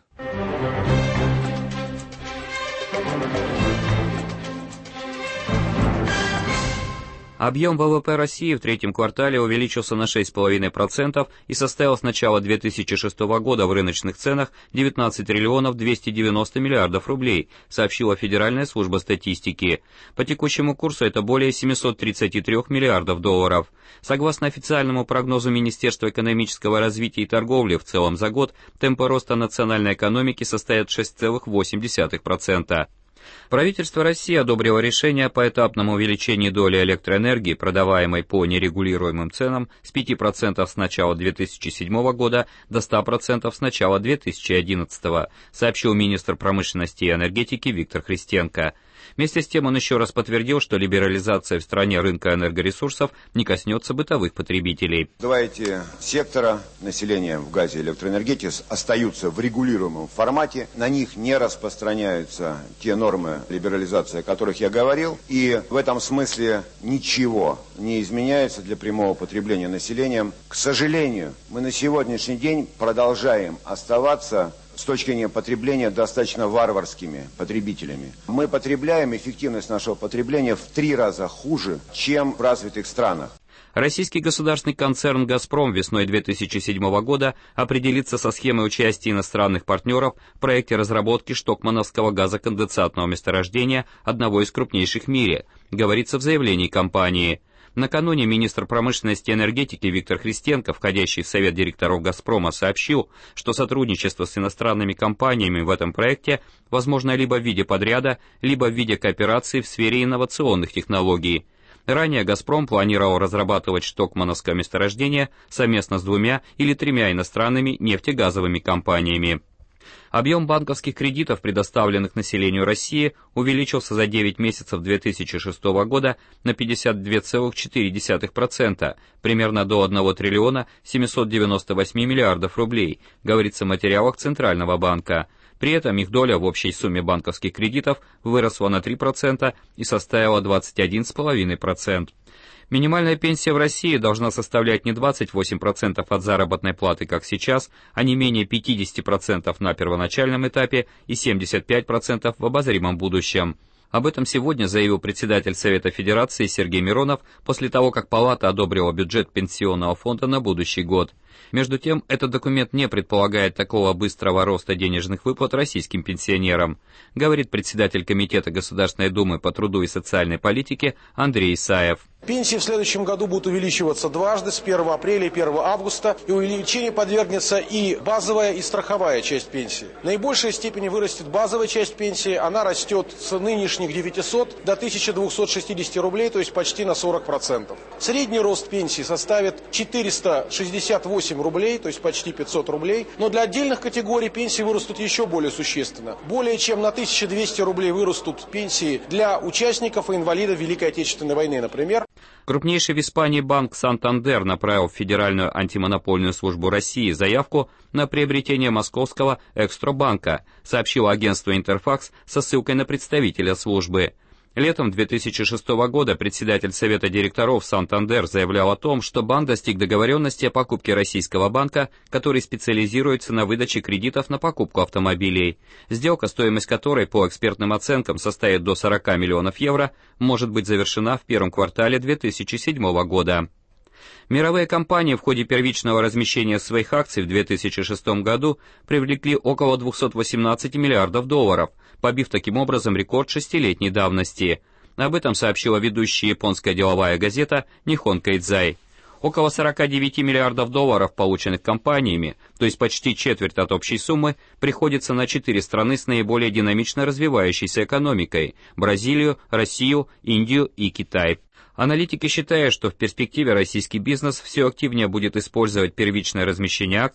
Объем ВВП России в третьем квартале увеличился на шесть целых пять десятых процента и составил с начала две тысячи шестого года в рыночных ценах девятнадцать триллионов двести девяносто миллиардов рублей, сообщила Федеральная служба статистики. По текущему курсу это более семьсот тридцать три миллиардов долларов. Согласно официальному прогнозу Министерства экономического развития и торговли, в целом за год темпы роста национальной экономики составят шесть целых восемь десятых процента. Правительство России одобрило решение о поэтапном увеличении доли электроэнергии, продаваемой по нерегулируемым ценам, с пяти процентов с начала две тысячи седьмого года до ста процентов с начала две тысячи одиннадцатого, сообщил министр промышленности и энергетики Виктор Христенко. Вместе с тем он еще раз подтвердил, что либерализация в стране рынка энергоресурсов не коснется бытовых потребителей. Два эти сектора населения в газе и электроэнергетике остаются в регулируемом формате, на них не распространяются те нормы либерализации, о которых я говорил, и в этом смысле ничего не изменяется для прямого потребления населением. К сожалению, мы на сегодняшний день продолжаем оставаться с точки зрения потребления достаточно варварскими потребителями. Мы потребляем, эффективность нашего потребления в три раза хуже, чем в развитых странах. Российский государственный концерн «Газпром» весной две тысячи седьмого года определится со схемой участия иностранных партнеров в проекте разработки штокмановского газоконденсатного месторождения, одного из крупнейших в мире, говорится в заявлении компании. Накануне министр промышленности и энергетики Виктор Христенко, входящий в совет директоров «Газпрома», сообщил, что сотрудничество с иностранными компаниями в этом проекте возможно либо в виде подряда, либо в виде кооперации в сфере инновационных технологий. Ранее «Газпром» планировал разрабатывать штокмановское месторождение совместно с двумя или тремя иностранными нефтегазовыми компаниями. Объем банковских кредитов, предоставленных населению России, увеличился за девять месяцев две тысячи шестого года на пятьдесят два целых четыре десятых процента, примерно до одного триллиона семисот девяноста восьми миллиардов рублей, говорится в материалах Центрального банка. При этом их доля в общей сумме банковских кредитов выросла на три процента и составила двадцать один целых пять десятых процента. Минимальная пенсия в России должна составлять не двадцать восемь процентов от заработной платы, как сейчас, а не менее пятьдесят процентов на первоначальном этапе и семьдесят пять процентов в обозримом будущем. Об этом сегодня заявил председатель Совета Федерации Сергей Миронов после того, как Палата одобрила бюджет Пенсионного фонда на будущий год. Между тем, этот документ не предполагает такого быстрого роста денежных выплат российским пенсионерам, говорит председатель Комитета Государственной Думы по труду и социальной политике Андрей Исаев. Пенсии в следующем году будут увеличиваться дважды, с первого апреля и первого августа, и увеличению подвергнется и базовая, и страховая часть пенсии. В наибольшей степени вырастет базовая часть пенсии, она растет с нынешних девятисот до тысячи двухсот шестидесяти рублей, то есть почти на сорок процентов. Средний рост пенсии составит четыреста шестьдесят восемь рублей, то есть почти пятьсот рублей, но для отдельных категорий пенсии вырастут еще более существенно. Более чем на тысячу двести рублей вырастут пенсии для участников и инвалидов Великой Отечественной войны, например. Крупнейший в Испании банк «Сантандер» направил в Федеральную антимонопольную службу России заявку на приобретение московского «Экстробанка», сообщило агентство «Интерфакс» со ссылкой на представителя службы. Летом две тысячи шестого года председатель Совета директоров «Сантандер» заявлял о том, что банк достиг договоренности о покупке российского банка, который специализируется на выдаче кредитов на покупку автомобилей. Сделка, стоимость которой по экспертным оценкам составит до сорока миллионов евро, может быть завершена в первом квартале две тысячи седьмого года. Мировые компании в ходе первичного размещения своих акций в две тысячи шестом году привлекли около двухсот восемнадцати миллиардов долларов, побив таким образом рекорд шестилетней давности. Об этом сообщила ведущая японская деловая газета Нихон Кэйдзай. Около сорока девяти миллиардов долларов, полученных компаниями, то есть почти четверть от общей суммы, приходится на четыре страны с наиболее динамично развивающейся экономикой – Бразилию, Россию, Индию и Китай. Аналитики считают, что в перспективе российский бизнес все активнее будет использовать первичное размещение акций в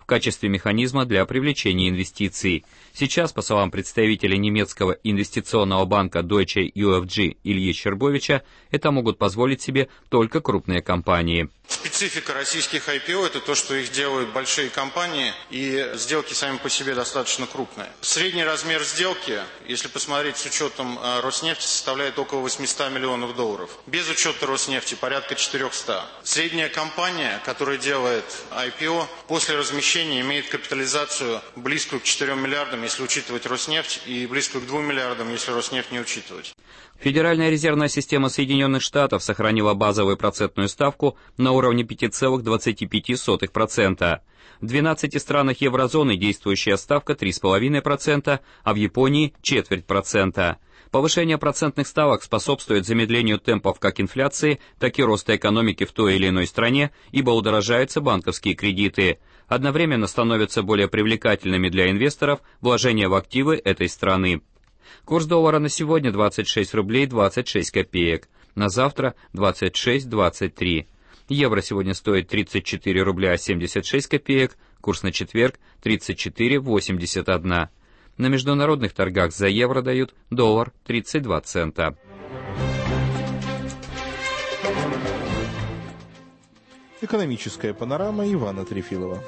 в качестве механизма для привлечения инвестиций. Сейчас, по словам представителя немецкого инвестиционного банка Deutsche ю эф джи Ильи Щербовича, это могут позволить себе только крупные компании. Специфика российских ай пи о – это то, что их делают большие компании, и сделки сами по себе достаточно крупные. Средний размер сделки, если посмотреть с учетом Роснефти, составляет около восемьсот миллионов долларов. Без учета Роснефти порядка четыреста. Средняя компания, которая делает ай пи о, после размещения имеет капитализацию близкую к четырем миллиардам, если учитывать Роснефть, и близкую к двум миллиардам, если Роснефть не учитывать. Федеральная резервная система Соединенных Штатов сохранила базовую процентную ставку на уровне пять целых двадцать пять сотых процента. В двенадцати странах еврозоны действующая ставка три целых пять десятых процента, а в Японии – четверть процента. Повышение процентных ставок способствует замедлению темпов как инфляции, так и роста экономики в той или иной стране, ибо удорожаются банковские кредиты. Одновременно становятся более привлекательными для инвесторов вложения в активы этой страны. Курс доллара на сегодня двадцать шесть рублей двадцать шесть копеек, на завтра двадцать шесть двадцать три. Евро сегодня стоит тридцать четыре рубля семьдесят шесть копеек, курс на четверг тридцать четыре восемьдесят один. На международных торгах за евро дают доллар тридцать два цента. Экономическая панорама Ивана Трефилова.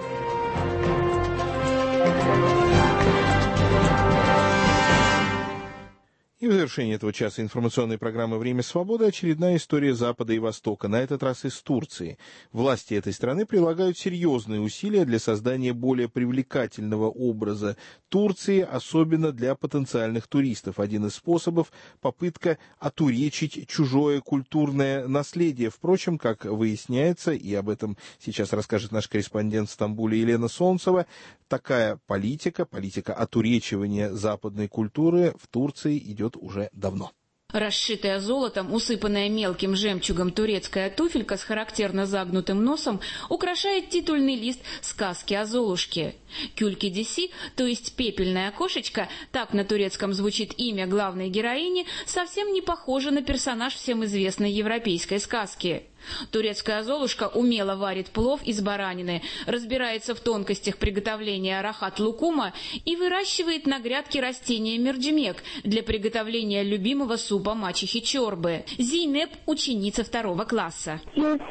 И в завершении этого часа информационной программы «Время свободы» очередная история Запада и Востока, на этот раз из Турции. Власти этой страны прилагают серьезные усилия для создания более привлекательного образа Турции, особенно для потенциальных туристов. Один из способов – попытка отуречить чужое культурное наследие. Впрочем, как выясняется, и об этом сейчас расскажет наш корреспондент в Стамбуле Елена Солнцева, такая политика, политика отуречивания западной культуры в Турции идет уже давно. Расшитая золотом, усыпанная мелким жемчугом турецкая туфелька с характерно загнутым носом украшает титульный лист сказки о Золушке. Кюль-Кедиси, то есть пепельная кошечка, так на турецком звучит имя главной героини, совсем не похожа на персонаж всем известной европейской сказки. Турецкая Золушка умело варит плов из баранины, разбирается в тонкостях приготовления рахат-лукума и выращивает на грядке растения мерджимек для приготовления любимого супа мачехи Чорбы. Зейнеп – ученица второго класса.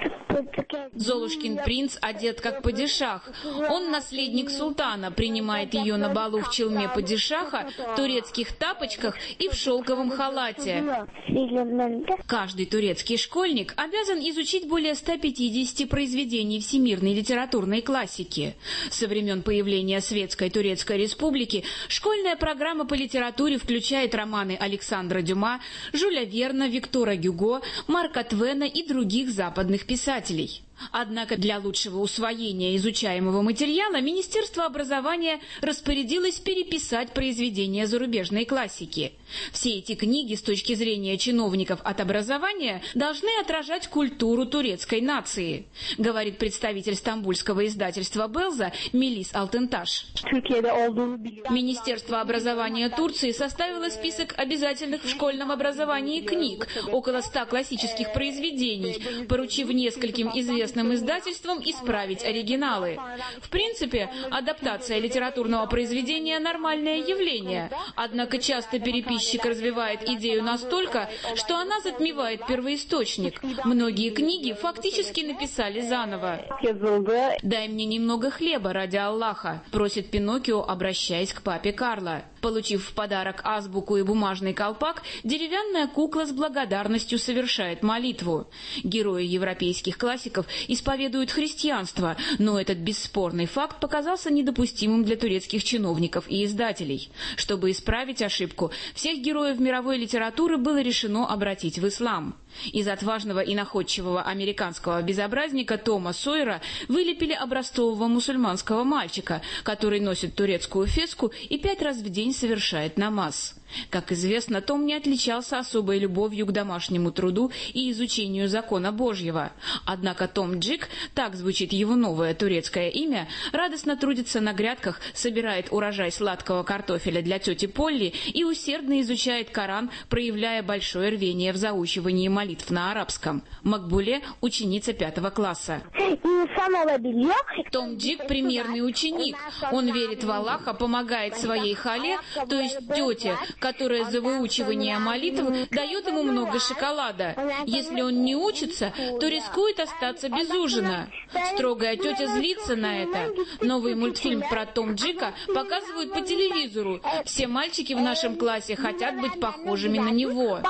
Золушкин принц одет как падишах. Он наследник султана, принимает ее на балу в челме падишаха, турецких тапочках и в шелковом халате. Каждый турецкий школьник обязан изучить изучить более ста пятидесяти произведений всемирной литературной классики. Со времен появления Светской Турецкой Республики школьная программа по литературе включает романы Александра Дюма, Жюля Верна, Виктора Гюго, Марка Твена и других западных писателей. Однако для лучшего усвоения изучаемого материала Министерство образования распорядилось переписать произведения зарубежной классики. Все эти книги с точки зрения чиновников от образования должны отражать культуру турецкой нации, говорит представитель стамбульского издательства «Белза» Мелис Алтенташ. Министерство образования Турции составило список обязательных в школьном образовании книг, около ста классических произведений, поручив нескольким известным издательствам исправить оригиналы. В принципе, адаптация литературного произведения – нормальное явление, однако часто переписчик развивает идею настолько, что она затмевает первоисточник. Многие книги фактически написали заново. «Дай мне немного хлеба ради Аллаха», – просит Пиноккио, обращаясь к папе Карло. Получив в подарок азбуку и бумажный колпак, деревянная кукла с благодарностью совершает молитву. Герои европейских классиков исповедуют христианство, но этот бесспорный факт показался недопустимым для турецких чиновников и издателей. Чтобы исправить ошибку, всех героев мировой литературы было решено обратить в ислам. Из отважного и находчивого американского безобразника Тома Сойера вылепили образцового мусульманского мальчика, который носит турецкую феску и пять раз в день совершает намаз. Как известно, Том не отличался особой любовью к домашнему труду и изучению закона Божьего. Однако Том Джик, так звучит его новое турецкое имя, радостно трудится на грядках, собирает урожай сладкого картофеля для тети Полли и усердно изучает Коран, проявляя большое рвение в заучивании молитв на арабском. Макбуле – ученица пятого класса. Том Джик – примерный ученик. Он верит в Аллаха, помогает своей хале, то есть тете, которая за выучивание молитв дает ему много шоколада. Если он не учится, то рискует остаться без ужина. Строгая тетя злится на это. Новый мультфильм про Том Джика показывают по телевизору. Все мальчики в нашем классе хотят быть похожими на него.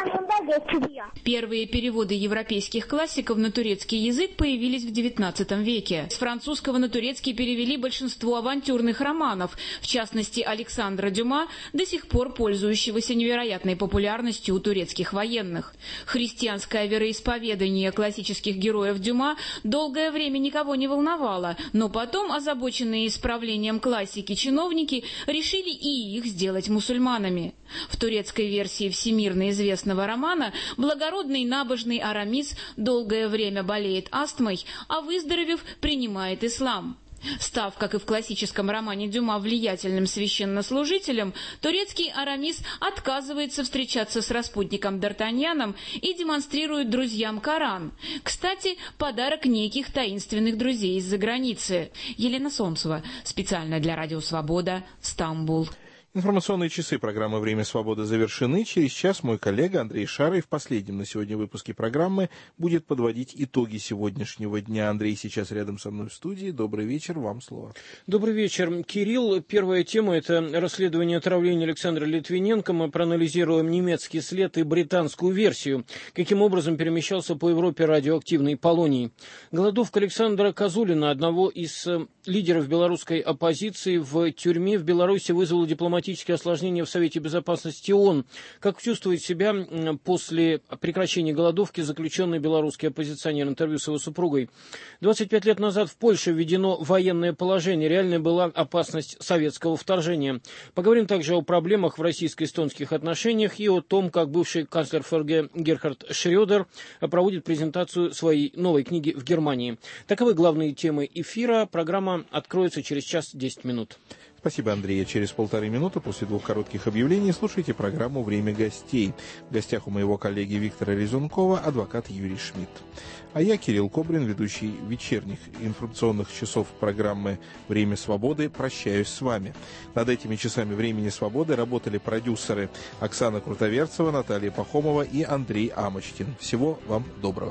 Первые переводы европейских классиков на турецкий язык появились в девятнадцатом веке. С французского на турецкий перевели большинство авантюрных романов, в частности Александра Дюма, до сих пор пользующегося невероятной популярностью у турецких военных. Христианское вероисповедание классических героев Дюма долгое время никого не волновало, но потом озабоченные исправлением классики чиновники решили и их сделать мусульманами. В турецкой версии всемирно известного романа благородный набожный Арамис долгое время болеет астмой, а выздоровев, принимает ислам. Став, как и в классическом романе Дюма, влиятельным священнослужителем, турецкий Арамис отказывается встречаться с распутником Д'Артаньяном и демонстрирует друзьям Коран. Кстати, подарок неких таинственных друзей из-за границы. Елена Солнцева, специально для Радио Свобода, Стамбул. Информационные часы программы «Время свободы» завершены. Через час мой коллега Андрей Шарый в последнем на сегодня выпуске программы будет подводить итоги сегодняшнего дня. Андрей сейчас рядом со мной в студии. Добрый вечер, вам слово. Добрый вечер, Кирилл. Первая тема – это расследование отравления Александра Литвиненко. Мы проанализируем немецкий след и британскую версию, каким образом перемещался по Европе радиоактивный полоний. Голодовка Александра Козулина, одного из лидеров белорусской оппозиции, в тюрьме в Беларуси вызвала дипломатические осложнения в Совете Безопасности ООН. Как чувствует себя после прекращения голодовки заключенный белорусский оппозиционер? Интервью с его супругой. двадцать пять лет назад в Польше введено военное положение. Реальной была опасность советского вторжения. Поговорим также о проблемах в российско-эстонских отношениях и о том, как бывший канцлер ФРГ Герхард Шрёдер проводит презентацию своей новой книги в Германии. Таковы главные темы эфира. Программа откроется через час десять минут. Спасибо, Андрей. Через полторы минуты после двух коротких объявлений слушайте программу «Время гостей». В гостях у моего коллеги Виктора Резункова адвокат Юрий Шмидт. А я, Кирилл Кобрин, ведущий вечерних информационных часов программы «Время свободы», прощаюсь с вами. Над этими часами «Времени свободы» работали продюсеры Оксана Крутоверцева, Наталья Пахомова и Андрей Амочтин. Всего вам доброго.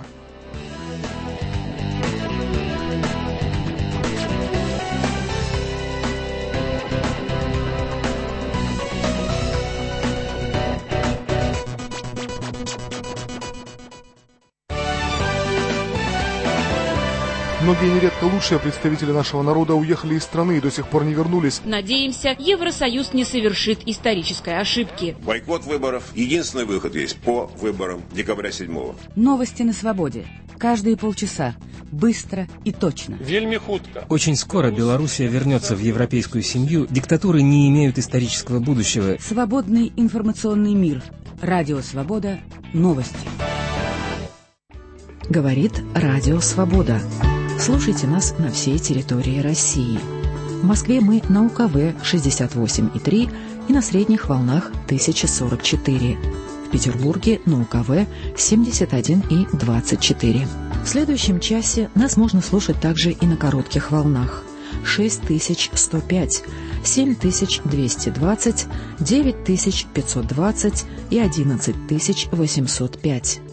Многие нередко лучшие представители нашего народа уехали из страны и до сих пор не вернулись. Надеемся, Евросоюз не совершит исторической ошибки. Бойкот выборов – единственный выход есть по выборам декабря седьмого. Новости на свободе. Каждые полчаса. Быстро и точно. Вельми хутко. Очень скоро Белоруссия вернется в европейскую семью. Диктатуры не имеют исторического будущего. Свободный информационный мир. Радио Свобода. Новости. Говорит Радио Свобода. Слушайте нас на всей территории России. В Москве мы на УКВ шестьдесят восемь и три и на средних волнах тысяча сорок четыре. В Петербурге на УКВ семьдесят один и двадцать четыре. В следующем часе нас можно слушать также и на коротких волнах шесть тысяч сто пять, семь тысяч двести двадцать, девять тысяч пятьсот двадцать и одиннадцать тысяч восемьсот пять.